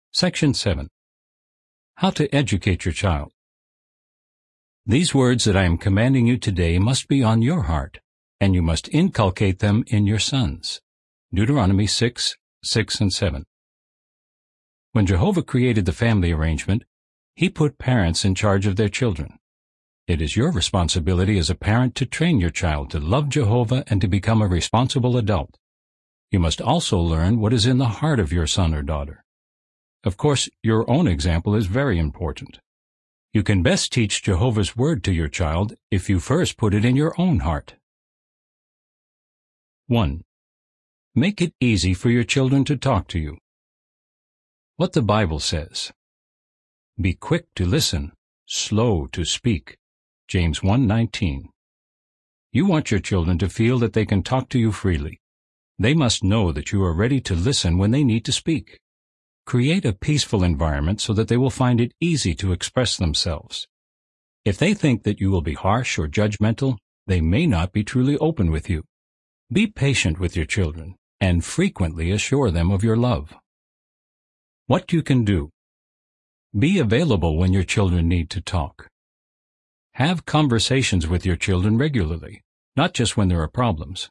Section 7. How to educate your child. These words that I am commanding you today must be on your heart, and you must inculcate them in your sons. Deuteronomy 6:6 and 7. When Jehovah created the family arrangement, He put parents in charge of their children. It is your responsibility as a parent to train your child to love Jehovah and to become a responsible adult. You must also learn what is in the heart of your son or daughter. Of course, your own example is very important. You can best teach Jehovah's Word to your child if you first put it in your own heart. 1. Make it easy for your children to talk to you. What the Bible says. Be quick to listen, slow to speak. James 1:19. You want your children to feel that they can talk to you freely. They must know that you are ready to listen when they need to speak. Create a peaceful environment so that they will find it easy to express themselves. If they think that you will be harsh or judgmental, they may not be truly open with you. Be patient with your children and frequently assure them of your love. What you can do. Be available when your children need to talk. Have conversations with your children regularly, not just when there are problems.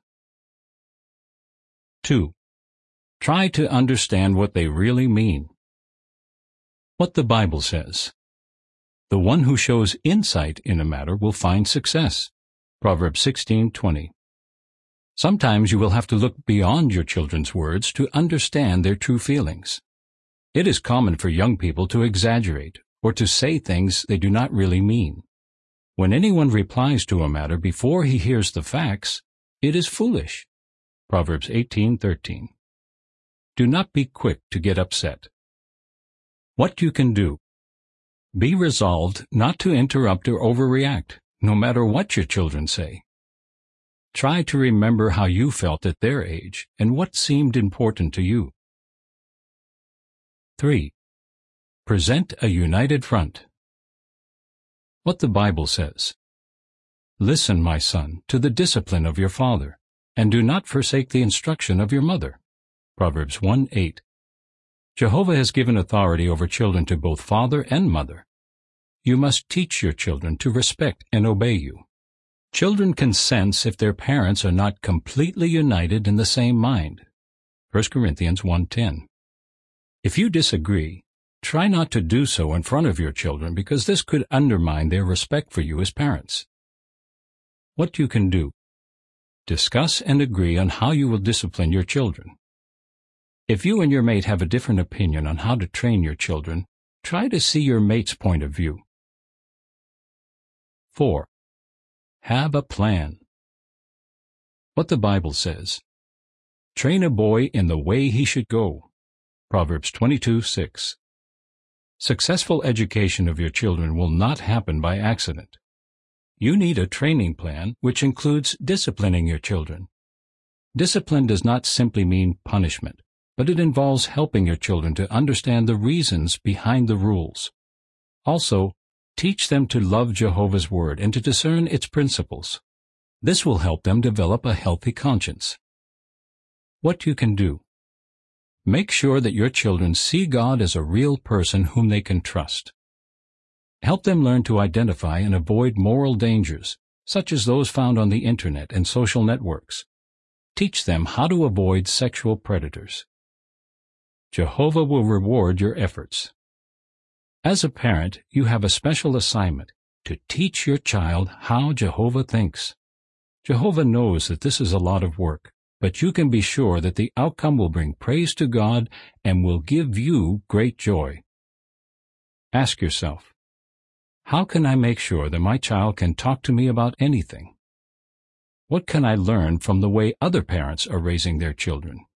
2. Try to understand what they really mean. What the Bible says. The one who shows insight in a matter will find success. Proverbs 16:20. Sometimes you will have to look beyond your children's words to understand their true feelings. It is common for young people to exaggerate or to say things they do not really mean. When anyone replies to a matter before he hears the facts, it is foolish. Proverbs 18:13. Do not be quick to get upset. What you can do. Be resolved not to interrupt or overreact, no matter what your children say. Try to remember how you felt at their age and what seemed important to you. 3. Present a united front. What the Bible says. Listen, my son, to the discipline of your father, and do not forsake the instruction of your mother. Proverbs 1:8. Jehovah has given authority over children to both father and mother. You must teach your children to respect and obey you. Children can sense if their parents are not completely united in the same mind. 1 Corinthians 1:10. If you disagree, try not to do so in front of your children because this could undermine their respect for you as parents. What you can do. Discuss and agree on how you will discipline your children. If you and your mate have a different opinion on how to train your children, try to see your mate's point of view. 4. Have a plan. What the Bible says. Train a boy in the way he should go. Proverbs 22:6. Successful education of your children will not happen by accident. You need a training plan which includes disciplining your children. Discipline does not simply mean punishment, but it involves helping your children to understand the reasons behind the rules. Also, teach them to love Jehovah's Word and to discern its principles. This will help them develop a healthy conscience. What you can do. Make sure that your children see God as a real person whom they can trust. Help them learn to identify and avoid moral dangers, such as those found on the Internet and social networks. Teach them how to avoid sexual predators. Jehovah will reward your efforts. As a parent, you have a special assignment to teach your child how Jehovah thinks. Jehovah knows that this is a lot of work, but you can be sure that the outcome will bring praise to God and will give you great joy. Ask yourself, how can I make sure that my child can talk to me about anything? What can I learn from the way other parents are raising their children?